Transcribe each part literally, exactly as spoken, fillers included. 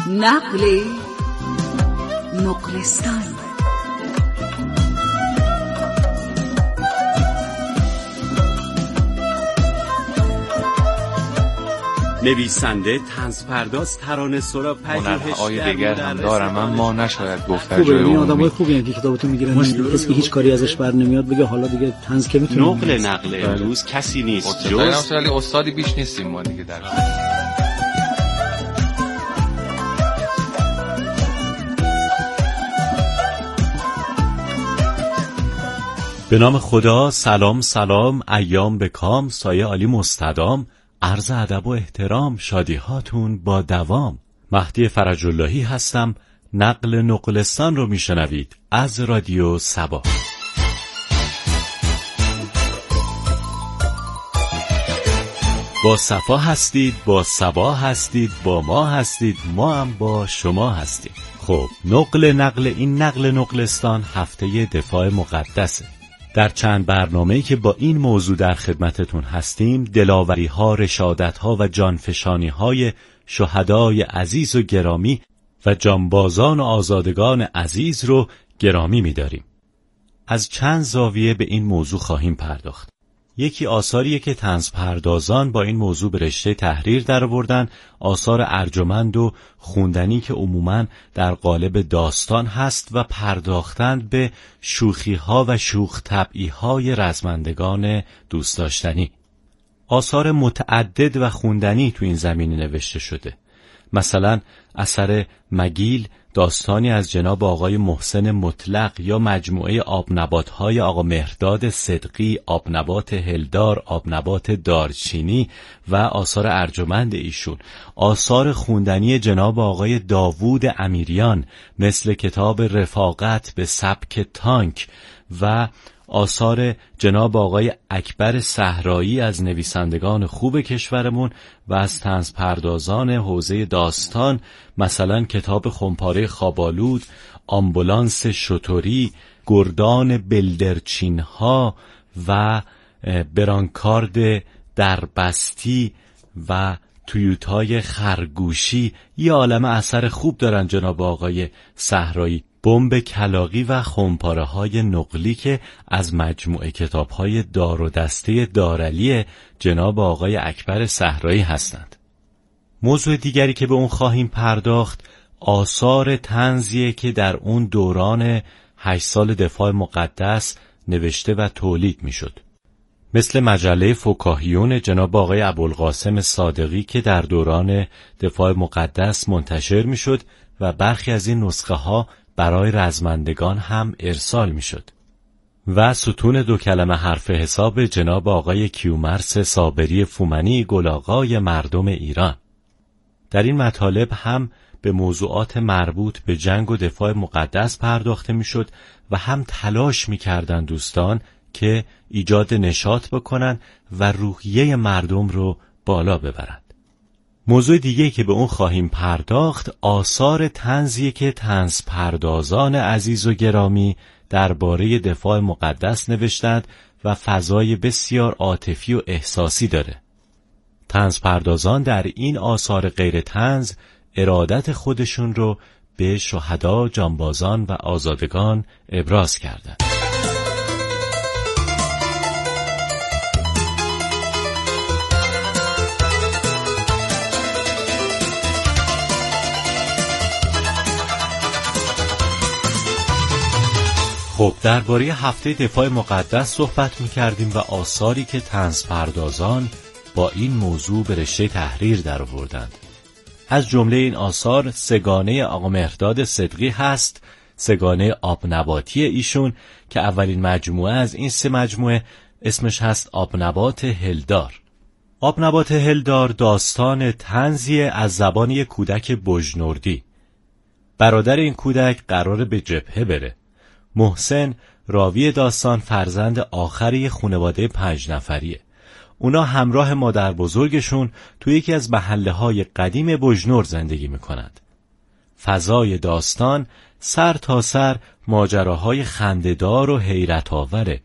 نقل نقلستان. نویسنده، طنزپرداز، ترانه‌سرا، پژوهشگر دیگر هم دارم، اما نشاید گفت در جای عمومی. این آدمای خوبی هستن که کتابتون میگیرن، کسی که هیچ کاری ازش بر نمیاد بگه حالا دیگه طنز که میتونه. نقل نقل امروز کسی نیست جز ولی استادی بیش نیستیم ما دیگه در به نام خدا. سلام سلام، ایام به کام، سایه عالی مستدام، عرض ادب و احترام، شادی هاتون با دوام. مهدی فرج اللهی هستم. نقل نقلستان رو میشنوید از رادیو سبا. با صفا هستید، با سبا هستید، با ما هستید، ما هم با شما هستیم. خب نقل نقل این نقل نقلستان هفته دفاع مقدسه. در چند برنامه‌ای که با این موضوع در خدمتتون هستیم، دلاوری‌ها، رشادت‌ها و جانفشانی‌های شهدای عزیز و گرامی و جانبازان و آزادگان عزیز رو گرامی می‌داریم. از چند زاویه به این موضوع خواهیم پرداخت. یکی آثاریه که طنزپردازان با این موضوع به رشته تحریر درآوردن، آثار ارجمند و خوندنی که عموماً در قالب داستان هست و پرداختند به شوخی‌ها و شوخ طبعی‌های رزمندگان دوست داشتنی. آثار متعدد و خوندنی تو این زمینه نوشته شده. مثلا اثر مگیل، داستانی از جناب آقای محسن مطلق، یا مجموعه آبنبات‌های آقا مهرداد صدقی، آبنبات هلدار، آبنبات دارچینی و آثار ارجمند ایشون. آثار خوندنی جناب آقای داوود امیریان مثل کتاب رفاقت به سبک تانک و آثار جناب آقای اکبر صحرایی از نویسندگان خوب کشورمون و از طنزپردازان حوزه داستان، مثلا کتاب خمپاره خوابالود، آمبولانس شتوری، گردان بلدرچینها و برانکارد دربستی و تویوتای خرگوشی. یه عالمه اثر خوب دارن جناب آقای صحرایی. بمب کلاغی و خمپاره های نقلی که از مجموعه کتاب های دار و دسته دارعلی جناب آقای اکبر صحرایی هستند. موضوع دیگری که به اون خواهیم پرداخت آثار طنزیه که در اون دوران هشت سال دفاع مقدس نوشته و تولید می شد. مثل مجله فکاهیون جناب آقای ابوالقاسم صادقی که در دوران دفاع مقدس منتشر می شد و برخی از این نسخه ها برای رزمندگان هم ارسال می شد. و ستون دو کلمه حرف حساب جناب آقای کیومرث صابری فومنی، گلاغای مردم ایران. در این مطالب هم به موضوعات مربوط به جنگ و دفاع مقدس پرداخته می شد و هم تلاش می کردن دوستان که ایجاد نشاط بکنن و روحیه مردم رو بالا ببرن. موضوع دیگه که به اون خواهیم پرداخت آثار طنزی که طنزپردازان عزیز و گرامی درباره دفاع مقدس نوشتند و فضای بسیار عاطفی و احساسی داره. طنزپردازان در این آثار غیر طنز ارادت خودشون رو به شهدا، جانبازان و آزادگان ابراز کردند. خب درباره هفته دفاع مقدس صحبت می‌کردیم و آثاری که طنزپردازان با این موضوع به رشته تحریر درآوردند. از جمله این آثار سگانه آقا مهرداد صدقی هست، سگانه آبنباتی ایشون که اولین مجموعه از این سه مجموعه اسمش هست آبنبات هلدار. آبنبات هلدار داستان طنزی از زبان یک کودک بجنوردی. برادر این کودک قراره به جبهه بره. محسن راوی داستان فرزند آخری خانواده پنج نفریه. اونا همراه مادر بزرگشون توی یکی از محله‌های قدیم بجنورد زندگی میکنند. فضای داستان سر تا سر ماجراهای خنده‌دار و حیرت آوره،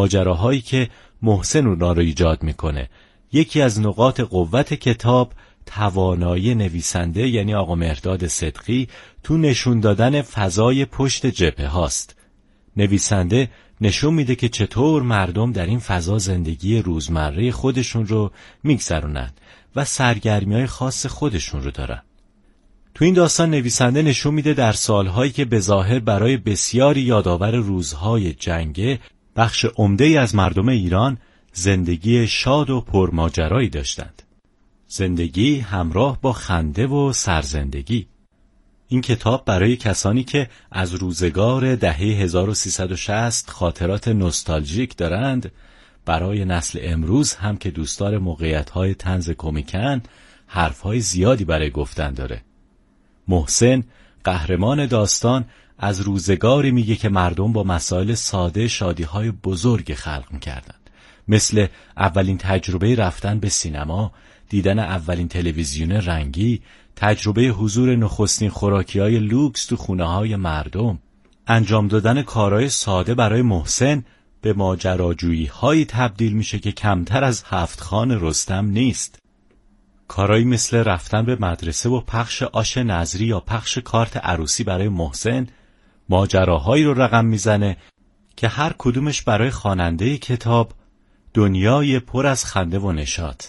ماجراهایی که محسن اونا رو ایجاد میکنه. یکی از نقاط قوت کتاب توانایی نویسنده یعنی آقا مهرداد صدقی تو نشون دادن فضای پشت جبهه هاست. نویسنده نشون میده که چطور مردم در این فضا زندگی روزمره خودشون رو میگذرونن و سرگرمی‌های خاص خودشون رو دارن. تو این داستان نویسنده نشون میده در سالهایی که به ظاهر برای بسیاری یادآور روزهای جنگه، بخش عمده‌ای از مردم ایران زندگی شاد و پرماجرایی داشتند. زندگی همراه با خنده و سرزندگی. این کتاب برای کسانی که از روزگار دهه هزار و سیصد و شصت خاطرات نوستالژیک دارند، برای نسل امروز هم که دوستدار موقعیت‌های طنز کمیکن، حرف‌های زیادی برای گفتن داره. محسن، قهرمان داستان، از روزگاری میگه که مردم با مسائل ساده شادی‌های بزرگ خلق می‌کردن، مثل اولین تجربه رفتن به سینما، دیدن اولین تلویزیون رنگی، تجربه حضور نخستین خوراکی‌های لوکس تو خونه‌های مردم. انجام دادن کارهای ساده برای محسن به ماجراجویی‌هایی تبدیل میشه که کمتر از هفت خان رستم نیست. کارهایی مثل رفتن به مدرسه و پخش آش نظری یا پخش کارت عروسی برای محسن ماجراهایی رو رقم میزنه که هر کدومش برای خواننده کتاب دنیای پر از خنده و نشاط.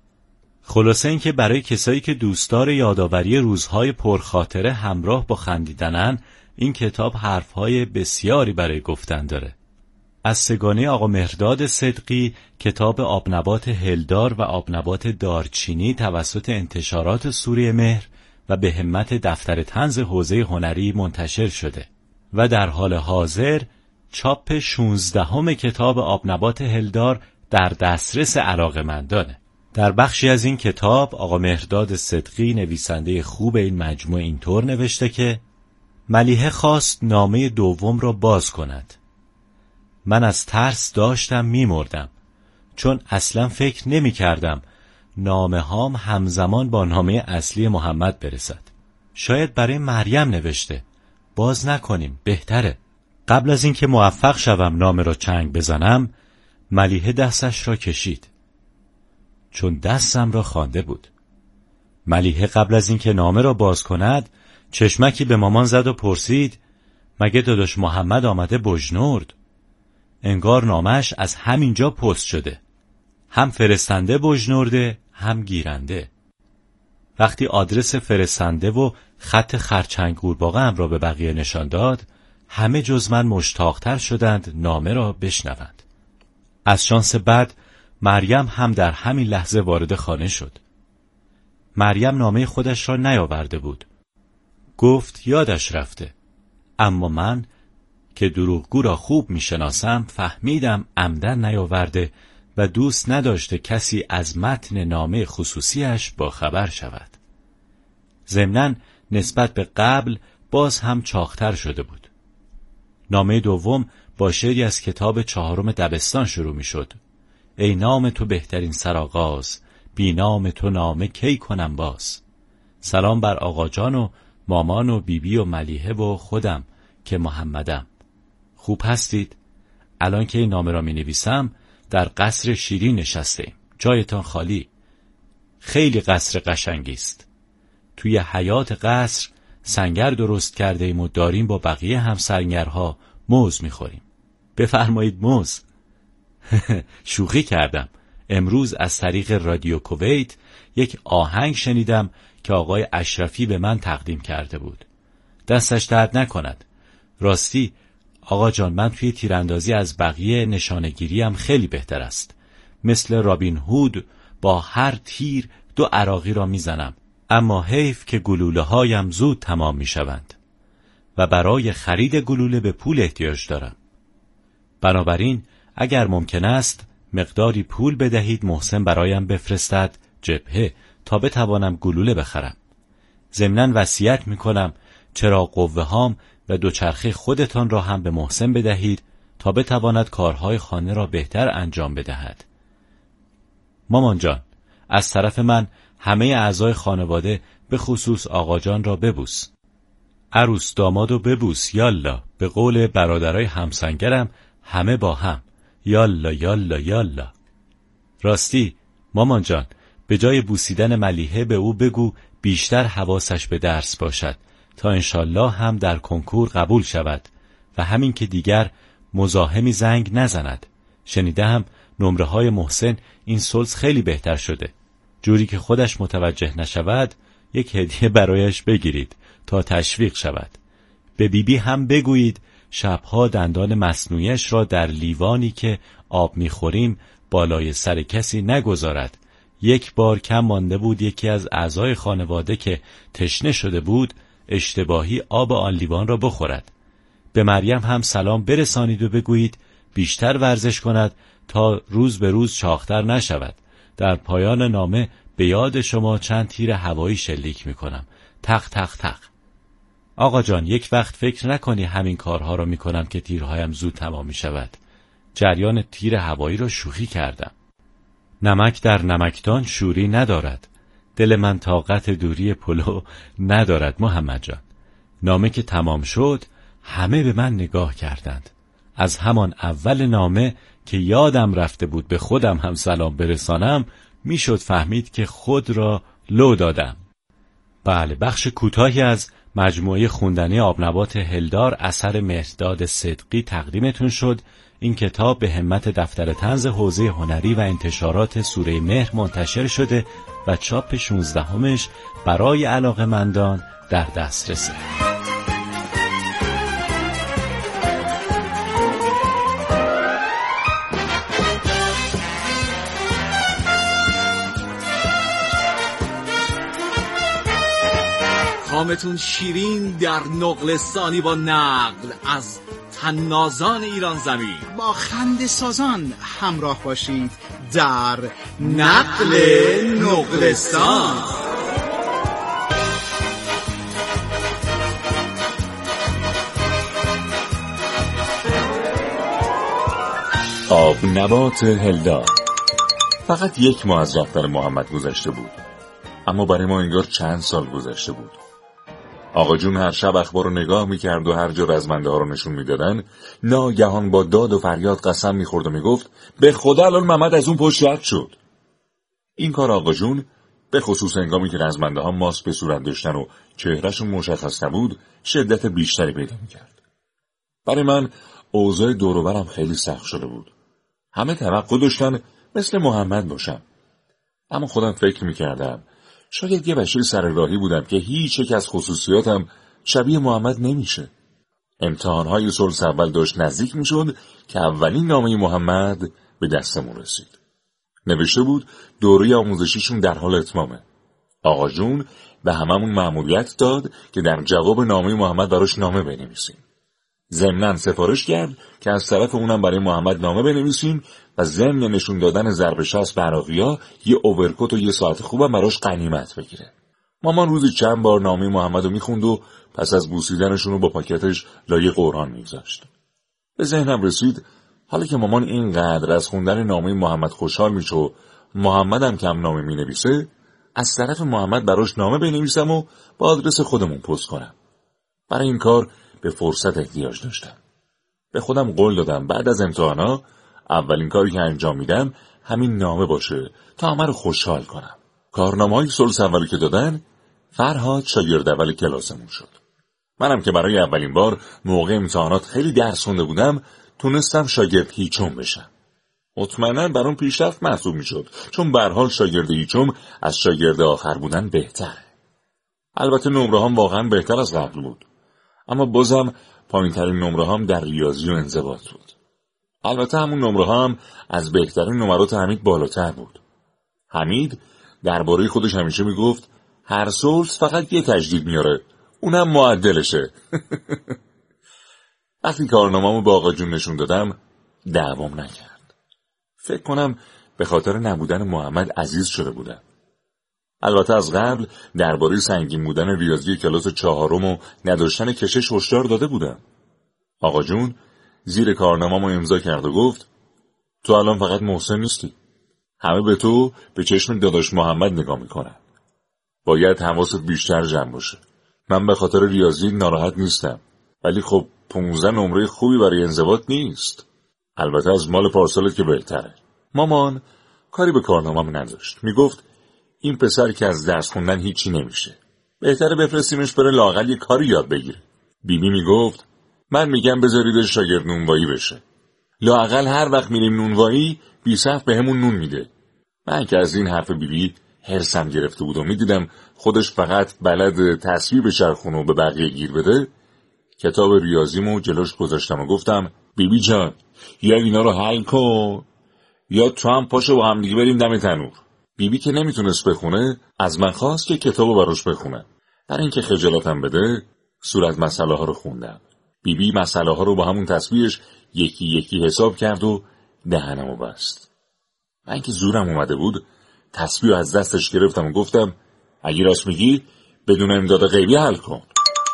خلاصه این که برای کسایی که دوستدار یادآوری روزهای پرخاطره همراه با خندیدنن، این کتاب حرفهای بسیاری برای گفتن داره. از سگانه آقا مهرداد صدقی کتاب آبنبات هلدار و آبنبات دارچینی توسط انتشارات سوریه مهر و به همت دفتر طنز حوزه هنری منتشر شده و در حال حاضر چاپ شانزدهم کتاب آبنبات هلدار در دسترس علاقه‌مندانه. در بخشی از این کتاب آقا مهرداد صدقی نویسنده خوب این مجموعه اینطور نوشته که ملیحه خواست نامه دوم را باز کند. من از ترس داشتم می‌مردم، چون اصلا فکر نمی کردم نامه هام همزمان با نامه اصلی محمد برسد. شاید برای مریم نوشته، باز نکنیم بهتره. قبل از اینکه موفق شوم نامه را چنگ بزنم، ملیحه دستش را کشید، چون دستم را خوانده بود. ملیحه قبل از اینکه نامه را باز کند چشمکی به مامان زد و پرسید مگه داداش محمد آمده بجنورد؟ انگار نامش از همینجا پست شده، هم فرستنده بجنورده هم گیرنده. وقتی آدرس فرستنده و خط خرچنگ قورباغه هم را به بقیه نشان داد، همه جز من مشتاق‌تر شدند نامه را بشنوند. از شانس بد مریم هم در همین لحظه وارد خانه شد. مریم نامه خودش را نیاورده بود. گفت یادش رفته. اما من که دروغگو را خوب میشناسم فهمیدم عمدن نیاورده و دوست نداشته کسی از متن نامه خصوصیش با خبر شود. ضمناً نسبت به قبل باز هم چاق‌تر شده بود. نامه دوم با شعری از کتاب چهارم دبستان شروع می شد. ای نام تو بهترین سرآغاز، بی نام تو نامه کی کنم باز. سلام بر آقا جان و مامان و بیبی و ملیحه و خودم که محمدم. خوب هستید؟ الان که این نامه را می نویسم در قصر شیرین نشستیم. جایتان خالی. خیلی قصر قشنگی است. توی حیات قصر سنگر درست کرده ایم و داریم با بقیه همسنگرها موز می خوریم. بفرمایید موز. شوخی کردم. امروز از طریق رادیو کویت یک آهنگ شنیدم که آقای اشرفی به من تقدیم کرده بود. دستش درد نکند. راستی آقا جان، من توی تیراندازی از بقیه نشانگیری هم خیلی بهتر است. مثل رابین هود با هر تیر دو عراقی را میزنم، اما حیف که گلوله هایم زود تمام می شوند و برای خرید گلوله به پول احتیاج دارم. بنابراین اگر ممکن است مقداری پول بدهید محسن برایم بفرستد جبهه تا بتوانم گلوله بخرم. ضمناً وصیت می کنم چراغ قوه هام و دوچرخه خودتان را هم به محسن بدهید تا بتواند کارهای خانه را بهتر انجام بدهد. مامان جان، از طرف من همه اعضای خانواده به خصوص آقا جان را ببوس. عروس دامادو ببوس یالا. به قول برادرای همسنگرم همه با هم یالا یالا یالا. راستی مامان جان، به جای بوسیدن ملیحه به او بگو بیشتر حواسش به درس باشد تا انشالله هم در کنکور قبول شود و همین که دیگر مزاحمی زنگ نزند. شنیدم نمره های محسن این سلس خیلی بهتر شده. جوری که خودش متوجه نشود یک هدیه برایش بگیرید تا تشویق شود. به بیبی بی هم بگویید شبها دندان مصنوعیش را در لیوانی که آب میخوریم بالای سر کسی نگذارد. یک بار کم مانده بود یکی از اعضای خانواده که تشنه شده بود اشتباهی آب آن لیوان را بخورد. به مریم هم سلام برسانید و بگویید بیشتر ورزش کند تا روز به روز چاق‌تر نشود. در پایان نامه به یاد شما چند تیر هوایی شلیک میکنم. تق تق تق. آقا جان یک وقت فکر نکنی همین کارها را میکنم که تیرهایم زود تمام میشود. جریان تیر هوایی را شوخی کردم. نمک در نمکدان شوری ندارد. دل من طاقت دوری پلو ندارد محمد جان. نامه که تمام شد همه به من نگاه کردند. از همان اول نامه که یادم رفته بود به خودم هم سلام برسانم میشد فهمید که خود را لو دادم. بله، بخش کوتاهی از مجموعه خوندنی آبنبات هلدار اثر مهرداد صدقی تقدیمتون شد. این کتاب به همت دفتر طنز حوزه هنری و انتشارات سوره مهر منتشر شده و چاپ شانزدهمش برای علاقه‌مندان در دسترسه. کامتون شیرین در نقلستانی با نقل از طنازان ایران زمین. با خنده سازان همراه باشید در نقل نقلستان. آبنبات هلدار. فقط یک ماه از رفتن محمد گذشته بود، اما برای ما انگار چند سال گذشته بود. آقا جون هر شب اخبار رو نگاه میکرد و هر جا رزمنده ها رو نشون میدادن ناگهان با داد و فریاد قسم میخورد و میگفت به خدا الان محمد از اون پشت رد شد. این کار آقا جون به خصوص هنگامی که رزمنده ها ماسک به صورت داشتن و چهرهشون مشخص نبود شدت بیشتری پیدا میکرد. برای من اوضاع دور و برم خیلی سخت شده بود. همه توقع داشتن مثل محمد باشم، اما خودم فکر میکردم شاید یه بشر سر راهی بودم که هیچ یک از خصوصیاتم شبیه محمد نمیشه. امتحانهای سلس اول داشت نزدیک میشد که اولین نامه محمد به دستمون رسید. نوشته بود دوره آموزشیشون در حال اتمامه. آقا جون به هممون مأموریت داد که در جواب نامه محمد براش نامه بنویسیم. ضمناً سفارش کرد که از طرف اونم برای محمد نامه بنویسیم و ضمن نشون دادن ضرب شست به عراقی‌ها یه اوورکوت و یه ساعت خوبم براش غنیمت بگیره. مامان روزی چند بار نامه محمد رو میخوند و پس از بوسیدنشون رو با پاکتش لای قرآن میگذاشت. به ذهنم رسید حالا که مامان اینقدر از خوندن نامه محمد خوشحال میشه و محمدم کم نامه مینویسه، از طرف محمد براش نامه بنویسم و با آدرس خودمون پست کنم. برای این کار به فرصت احتیاج داشتم. به خودم قول دادم بعد از امتحانا اولین کاری که انجام میدم همین نامه باشه تا همه رو خوشحال کنم. کارنامه‌های سلس اولی که دادن فرهاد شاگرد اول کلاسمون شد. منم که برای اولین بار موقع امتحانات خیلی درس خونده بودم تونستم شاگرد هیچم بشم. مطمئناً برام پیشرفت محسوب میشد، چون به هر حال شاگرد هیچم از شاگرد آخر بودن بهتره. البته نمره‌هام واقعاً بهتر از قبل بود، اما بازم پایین‌ترین نمره‌هام در ریاضی و انضباط بود. البته همون نمره‌ها هم از بهترین نمرات حمید بالاتر بود. حمید درباره خودش همیشه میگفت هر سلس فقط یه تجدید میاره، اونم معدلشه. وقتی کارنامه‌مو با آقا جون نشون دادم دعوام نکرد. فکر کنم به خاطر نبودن محمد عزیز شده بودم. البته از قبل درباره سنگین بودن ریاضی کلاس چهارم و نداشتن کشش هشدار داده بودم. آقا جون زیر کارنامه‌مو امضا کرد و گفت تو الان فقط محسن نیستی، همه به تو به چشم داداش محمد نگاه میکنن. باید حواست بیشتر جمع باشه. من به خاطر ریاضی ناراحت نیستم، ولی خب پونزده نمره خوبی برای انضباط نیست. البته از مال پارسالت که بهتره. مامان کاری به کارنامه‌م نداشت. میگفت این پسر که از درس خوندن هیچی نمیشه. بهتره بفرستیمش بره لااقل یه کاری یاد بگیره. بیبی میگفت من میگم بذاریدش شاگرد نونوایی بشه. لااقل هر وقت میریم نونوایی بی صف بهمون نون میده. من که از این حرف بیبی هرسم گرفته بود و میدیدم خودش فقط بلد تصویر بچرخونه و به بقیه گیر بده، کتاب ریاضیمو جلوش گذاشتم و گفتم بیبی جان یا اینا رو حل کن یا تو هم پاشو با هم دیگه بریم دم تنور. بیبی که نمیتونست بخونه از من خواست که کتابو براش بخونم. برای اینکه خجالتم بده صورت مسئله ها رو خوندم. بیبی مسئله ها رو با همون تصویرش یکی یکی حساب کرد و دهنمو بست. من که زورم اومده بود تصویر از دستش گرفتم و گفتم اگه راست میگی بدون امداد غیبی حل کن.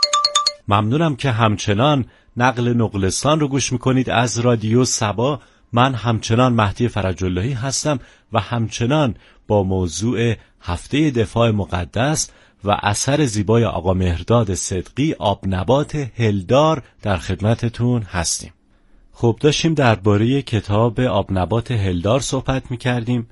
ممنونم که همچنان نقل نقلستان رو گوش میکنید از رادیو سبا. من همچنان مهدی فرج‌اللهی هستم و همچنان با موضوع هفته دفاع مقدس و اثر زیبای آقا مهرداد صدقی آبنبات هلدار در خدمتتون هستیم. خب داشتیم درباره کتاب آبنبات هلدار صحبت میکردیم.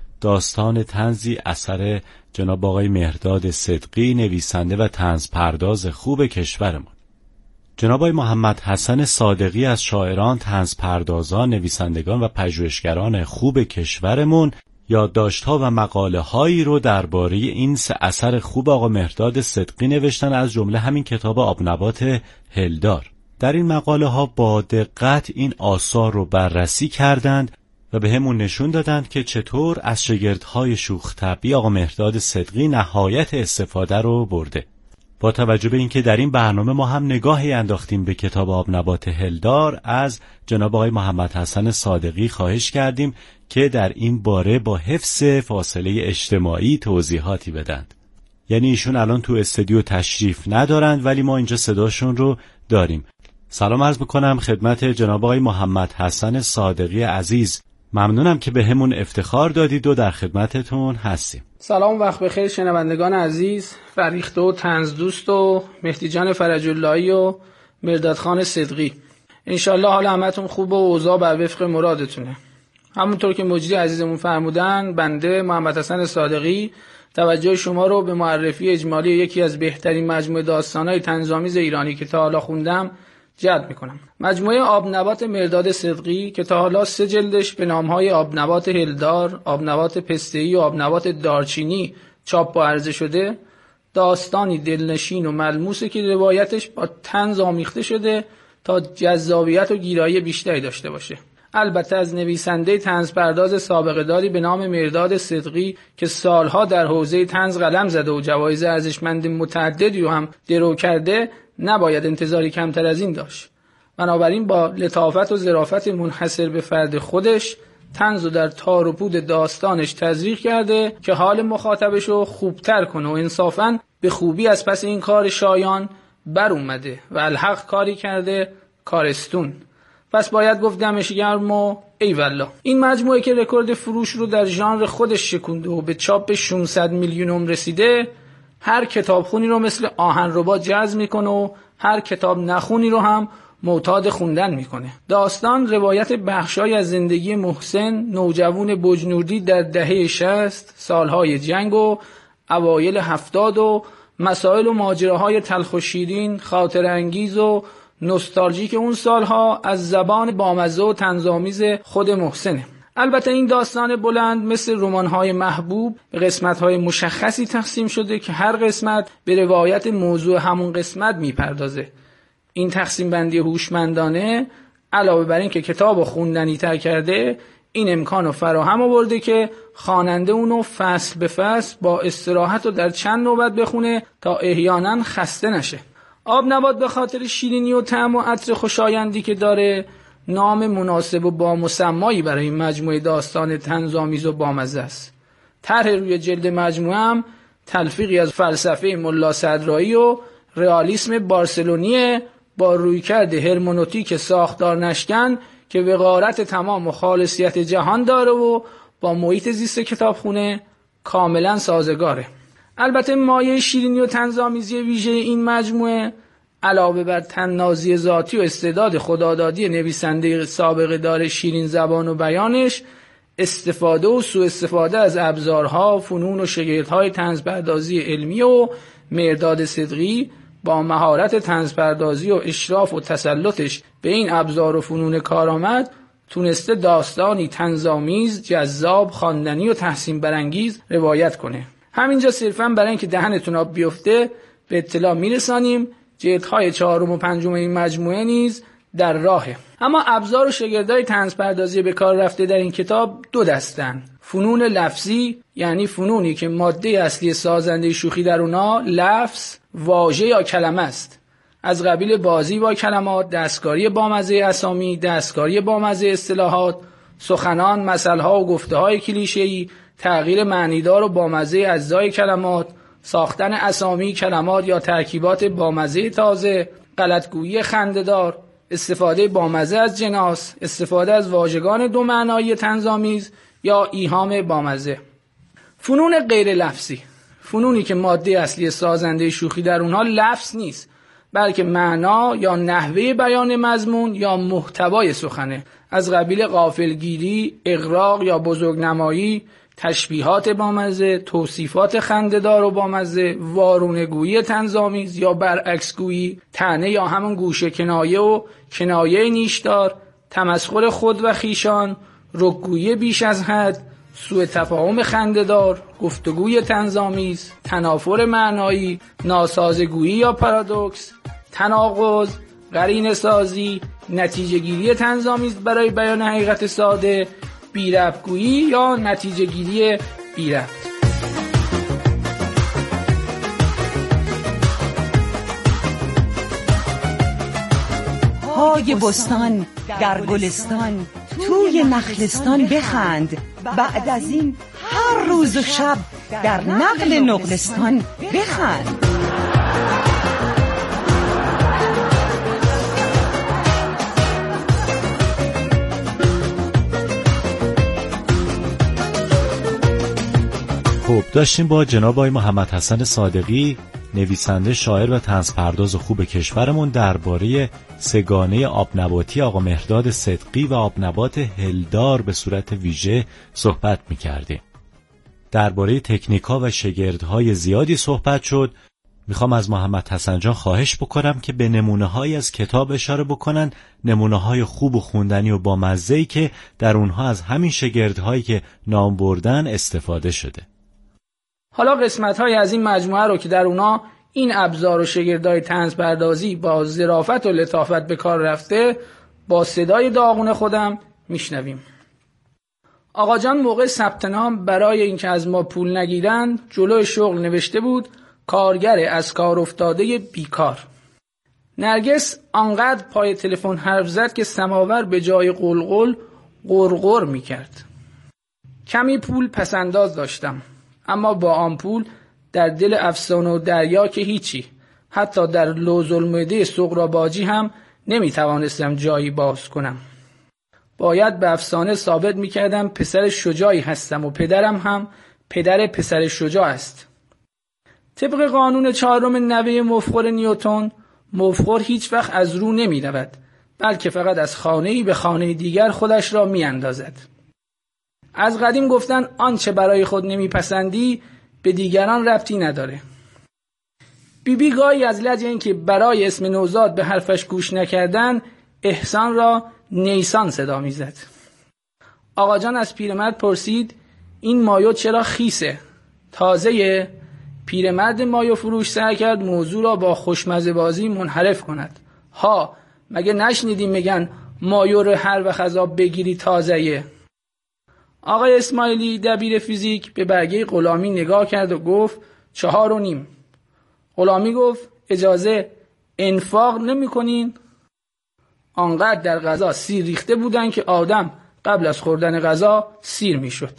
داستان طنزی اثر جناب آقای مهرداد صدقی، نویسنده و طنز پرداز خوب کشورمون. جناب آقای محمد حسن صادقی از شاعران، طنز پردازان، نویسندگان و پژوهشگران خوب کشورمون یادداشت‌ها و مقاله‌هایی رو درباره این سه اثر خوب آقا مهرداد صدقی نوشتن، از جمله همین کتاب آبنبات هلدار. در این مقاله‌ها با دقت این آثار رو بررسی کردند و به همون نشون دادند که چطور از شاگردهای شوخ طبعی آقا مهرداد صدقی نهایت استفاده رو برده. با توجه به اینکه در این برنامه ما هم نگاهی انداختیم به کتاب آبنبات هلدار، از جناب آقای محمد حسن صادقی خواهش کردیم که در این باره با حفظ فاصله اجتماعی توضیحاتی بدند. یعنی ایشون الان تو استودیو تشریف ندارند ولی ما اینجا صداشون رو داریم. سلام عرض میکنم خدمت جناب آقای محمد حسن صادقی عزیز. ممنونم که به همون افتخار دادید و در خدمتتون هستیم. سلام، وقت بخیر شنوندگان عزیز، فریخته و طنز دوست و مهدی جان فرج‌اللهی و مرداد خان صدقی. انشالله حال همتون خوب و اوضاع بر وفق مرادتونه. همونطور که مجری عزیزمون فرمودن، بنده محمد حسن صادقی توجه شما رو به معرفی اجمالی یکی از بهترین مجموعه داستان‌های طنزآمیز ایرانی که تا حالا خوندم جلب میکنم. مجموعه آبنبات مرداد صدقی که تا حالا سه جلدش به نامهای آبنبات هلدار، آبنبات پسته‌ای و آبنبات دارچینی چاپ و عرضه شده، داستانی دلنشین و ملموسه که روایتش با طنز آمیخته شده تا جذابیت و گیرایی بیشتری داشته باشه. البته از نویسنده طنز پرداز سابقه داری به نام مرداد صدقی که سالها در حوزه طنز قلم زده و جوایز ارزشمند متعددی رو هم درو کرده، نباید انتظاری کمتر از این داشت. بنابراین با لطافت و ظرافت منحصر به فرد خودش طنز رو در تار و پود داستانش تزریق کرده که حال مخاطبش رو خوبتر کنه و انصافاً به خوبی از پس این کار شایان بر اومده و الحق کاری کرده کارستون. پس باید گفت دمش گرم و ای والله. این مجموعه که رکورد فروش رو در ژانر خودش شکونده و به چاپ ششصد میلیونم رسیده، هر کتابخونی رو مثل آهنربا جذب میکنه و هر کتاب نخونی رو هم معتاد خوندن میکنه. داستان روایت بخشای از زندگی محسن، نوجوان بجنوردی در دهه شصت، سالهای جنگ و اوایل هفتاد و مسائل و ماجراهای تلخ و شیرین، خاطر انگیز و نوستالژیک اون سالها از زبان بامزه و طنزآمیز خود محسنه. البته این داستان بلند مثل رمان‌های محبوب به قسمت‌های مشخصی تقسیم شده که هر قسمت به روایت موضوع همون قسمت میپردازه. این تقسیم بندی هوشمندانه علاوه بر این که کتابو خوندنی‌تر کرده، این امکان رو فراهم آورده که خواننده اونو فصل به فصل با استراحت و در چند نوبت بخونه تا احیانا خسته نشه. آبنبات به خاطر شیرینی و طعم و عطر خوشایندی که داره، نام مناسب و با مسمایی برای این مجموعه داستان طنزآمیز و بامزه است. طرح روی جلد مجموعه هم تلفیقی از فلسفه ملا صدرایی و رئالیسم بارسلونیه با رویکرد هرمنوتیک ساختار نشکن که وقارت تمام و خالصیت جهان داره و با محیط زیست کتابخونه کاملا سازگاره. البته مایه شیرینی و طنزآمیزی ویژه این مجموعه علاوه بر طنازی ذاتی و استعداد خدادادی نویسنده سابقه دار شیرین زبان و بیانش، استفاده و سوء استفاده از ابزارها، فنون و شگردهای طنزپردازی علمی و مرداد صدقی با مهارت طنزپردازی و اشراف و تسلطش به این ابزار و فنون کارآمد تونسته داستانی طنزآمیز، جذاب، خواندنی و تحسین برانگیز روایت کنه. همینجا صرفاً برای اینکه دهنتون آب بیفته به اطلاع میرسانیم جلدهای چهارم و پنجم این مجموعه نیز در راهه. اما ابزار و شگردهای طنزپردازی به کار رفته در این کتاب دو دستن. فنون لفظی، یعنی فنونی که ماده اصلی سازنده شوخی در اونها لفظ، واژه یا کلمه است، از قبیل بازی با کلمات، دستکاری بامزه اسامی، دستکاری بامزه اصطلاحات، سخنان، مثلها و گفته‌های کلیشه‌ای، تغییر معنیدار و بامزه اجزای کلمات، ساختن اسامی کلمات یا ترکیبات بامزه تازه، غلطگویی خنده‌دار، استفاده بامزه از جناس، استفاده از واژگان دو معنایی طنزآمیز یا ایهام بامزه. فنون غیر لفظی، فنونی که ماده اصلی سازنده شوخی در اونها لفظ نیست، بلکه معنا یا نحوه بیان مضمون یا محتوای سخنه، از قبیل غافلگیری، اغراق یا بزرگنمایی، تشبیهات بامزه، توصیفات خنده‌دار و بامزه، وارونه‌گویی طنزآمیز یا برعکسگویی، طعنه یا همون گوشه کنایه و کنایه نیشدار، تمسخر خود و خیشان، رکگویی بیش از حد، سوء تفاهم خنده‌دار، گفتگوی طنزآمیز، تنافر معنایی، ناسازگویی یا پارادوکس، تناقض، قرینه سازی، نتیجه گیری طنزآمیز برای بیان حقیقت ساده، بی‌ربط‌گویی یا نتیجه گیری بی‌ربط. های بستان در گلستان، توی نخلستان بخند، بعد از این هر روز و شب در نقل نقلستان بخند. خب داشتیم با جناب آقای محمد حسن صادقی، نویسنده، شاعر و طنزپرداز خوب کشورمون، درباره سگانه آبنباتی آقا مهرداد صدقی و آبنبات هلدار به صورت ویژه صحبت می‌کردیم. درباره تکنیک‌ها و شگردهای زیادی صحبت شد. میخوام از محمد حسن جان خواهش بکنم که به نمونه‌هایی از کتاب اشاره بکنن، نمونه‌های خوب و خوندنی و بامزه‌ای که در اونها از همین شگردهایی که نام بردن استفاده شده. حالا قسمت‌های از این مجموعه رو که در اونا این ابزار و شگردهای طنزپردازی با ظرافت و لطافت به کار رفته با صدای داغون خودم میشنویم. آقا جان موقع ثبت نام برای اینکه از ما پول نگیرن جلوی شغل نوشته بود کارگر از کار افتاده بیکار. نرگس آنقدر پای تلفن حرف زد که سماور به جای قلقل قرقر میکرد. کمی پول پسنداز داشتم، اما با آن پول در دل افسانه و دریا که هیچی، حتی در لوز المعده سغراباجی هم نمیتوانستم جایی باز کنم. باید به افسانه ثابت میکردم پسر شجاعی هستم و پدرم هم پدر پسر شجاع است. طبق قانون چهارم نوه مفخر نیوتن، مفخر هیچ وقت از رو نمی رود، بلکه فقط از خانه‌ای به خانه دیگر خودش را می اندازد. از قدیم گفتن آنچه برای خود نمیپسندی به دیگران ربطی نداره. بی بی گاهی از لجه این که برای اسم نوزاد به حرفش گوش نکردن احسان را نیسان صدا میزد. آقا جان از پیرمرد پرسید این مایو چرا خیسه؟ تازه؟ پیرمرد مایو فروش سعی کرد موضوع را با خوشمزه بازی منحرف کند. ها مگه نشنیدیم میگن مایو رو هر وقت از آب بگیری تازه؟ آقای اسماعیلی دبیر فیزیک به برگه غلامی نگاه کرد و گفت چهار و نیم. غلامی گفت اجازه انفاق نمی کنین؟ آنقدر در غذا سیر ریخته بودن که آدم قبل از خوردن غذا سیر می شد.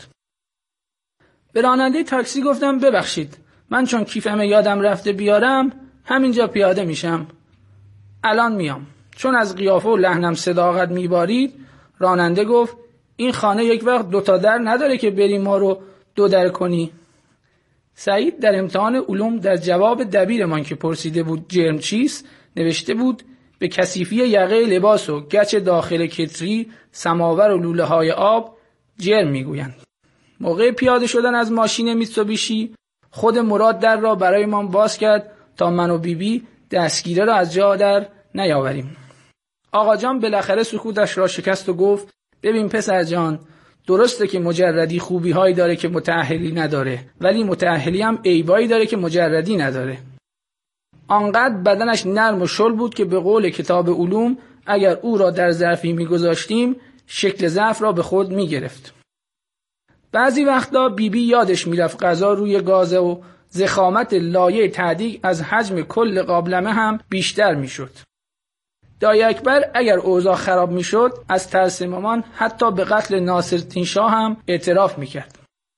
به راننده تاکسی گفتم ببخشید من چون کیفم یادم رفته بیارم همینجا پیاده میشم. الان میام. چون از قیافه و لحنم صداقت میبارید راننده گفت این خانه یک وقت دوتا در نداره که بری ما رو دو در کنی. سعید در امتحان علوم در جواب دبیرمان که پرسیده بود جرم چیست نوشته بود به کثیفی یقه لباس و گچ داخل کتری، سماور و لوله های آب جرم میگویند. موقع پیاده شدن از ماشین میتسوبیشی خود مراد در را برای ما باز کرد تا من و بیبی دستگیره را از جا در نیاوریم. آقا جان بالاخره سکوتش را شکست و گفت ببین پسر جان، درسته که مجردی خوبی هایی داره که متأهلی نداره، ولی متأهلی هم عیبایی داره که مجردی نداره. آنقدر بدنش نرم و شل بود که به قول کتاب علوم اگر او را در ظرفی میگذاشتیم شکل ظرف را به خود میگرفت. بعضی وقتا بیبی بی یادش میرفت غذا روی گازه و ضخامت لایه تعدیق از حجم کل قابلمه هم بیشتر میشد. دایی اکبر اگر اوضاع خراب میشد از ترس مامان حتی به قتل ناصرالدین شاه هم اعتراف میکرد.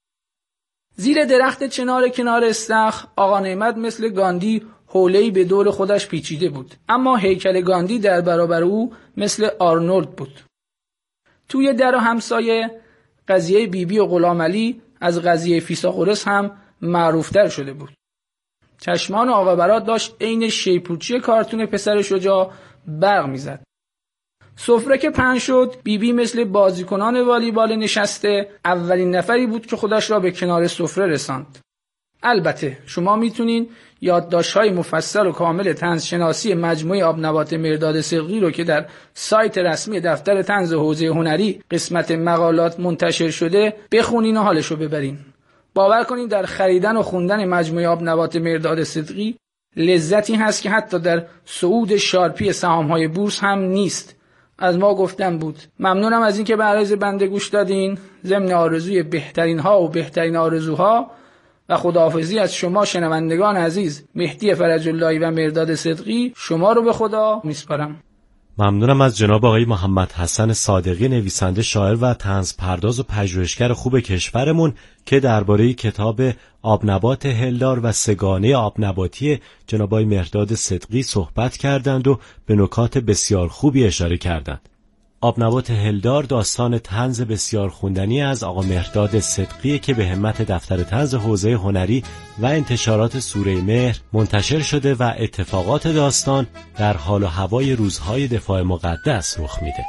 زیر درخت چنار کنار استخر آقا نعمت مثل گاندی حوله‌ای به دور خودش پیچیده بود، اما هیکل گاندی در برابر او مثل آرنولد بود. توی در و همسایه قضیه بیبی و غلام علی از قضیه فیثاغورس هم معروفتر شده بود. چشمان آقا برات داشت عین شیپورچی کارتون پسر شجاع برق میزد. سفره که پهن شد بیبی مثل بازیکنان والیبال نشسته اولین نفری بود که خودش را به کنار سفره رساند. البته شما میتونین یادداشت‌های مفصل و کامل طنز شناسی مجموعه آبنبات مرداد صدقی رو که در سایت رسمی دفتر طنز حوزه هنری قسمت مقالات منتشر شده بخونین و حالشو ببرین. باور کنین در خریدن و خوندن مجموعه آبنبات مرداد صدقی لذتی هست که حتی در صعود شارپی سهام‌های بورس هم نیست. از ما گفتن بود. ممنونم از اینکه به عرض بنده گوش دادین. ضمن آرزوی بهترین ها و بهترین آرزوها و خداحافظی از شما شنوندگان عزیز، مهدی فرج اللهی و مرداد صدقی، شما رو به خدا میسپارم. ممنونم از جناب آقای محمد حسن صادقی، نویسنده، شاعر و طنز پرداز و پژوهشگر خوب کشورمون که درباره کتاب آبنبات هلدار و سگانه آبنباتی جناب آقای مرداد صدقی صحبت کردند و به نکات بسیار خوبی اشاره کردند. آبنبات هلدار داستان طنز بسیار خوندنی از آقا مرداد صدقی که به همت دفتر طنز حوزه هنری و انتشارات سوره مهر منتشر شده و اتفاقات داستان در حال و هوای روزهای دفاع مقدس رخ میده.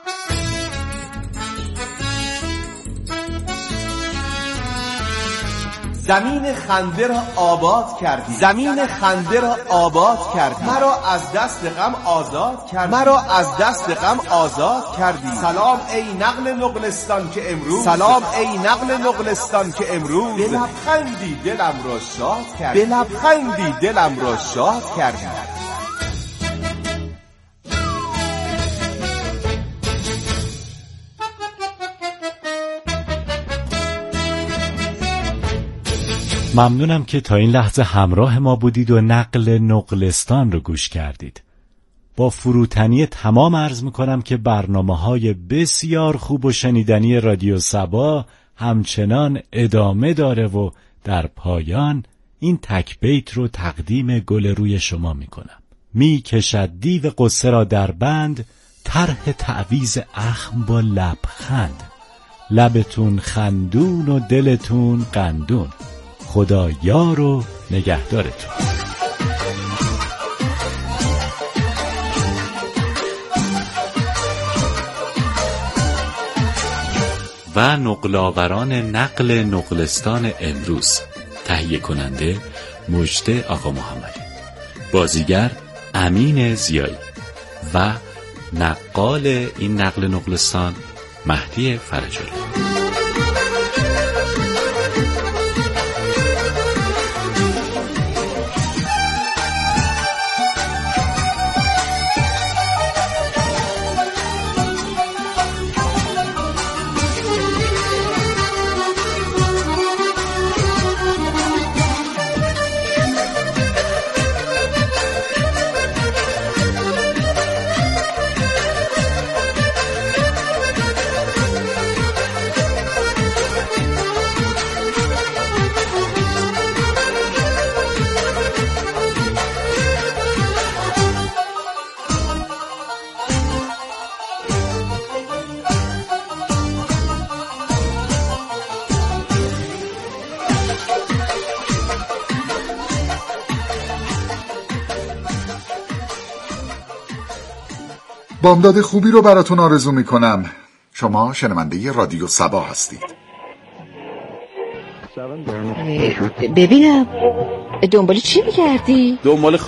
زمین خنده را آباد کردی، زمین خنده را آباد کردی، مرا از دست غم آزاد کردی، مرا از دست غم آزاد کردی. سلام ای نقل نقلستان که امروز، سلام ای نقل نقلستان که امروز به لبخندی دلم را شاد کردی، به لبخندی دلم را شاد کردی. ممنونم که تا این لحظه همراه ما بودید و نقل نقلستان رو گوش کردید. با فروتنی تمام عرض میکنم که برنامه‌های بسیار خوب و شنیدنی رادیو صبا همچنان ادامه داره و در پایان این تک بیت رو تقدیم گل روی شما میکنم. می کشد دیو قصه را در بند، طرح تعویذ اخم با لبخند. لبتون خندون و دلتون قندون، خدا یار و نگهدارتون. و نقل‌آوران نقل نقلستان امروز. تهیه کننده مجده آقا محمدی، بازیگر امین زیایی و نقال این نقل نقلستان مهدی فرج اللهی. بامداد خوبی رو براتون آرزو میکنم. شما شنونده رادیو سبا هستید. ببینم دنبال چی می‌گردی؟ دنبال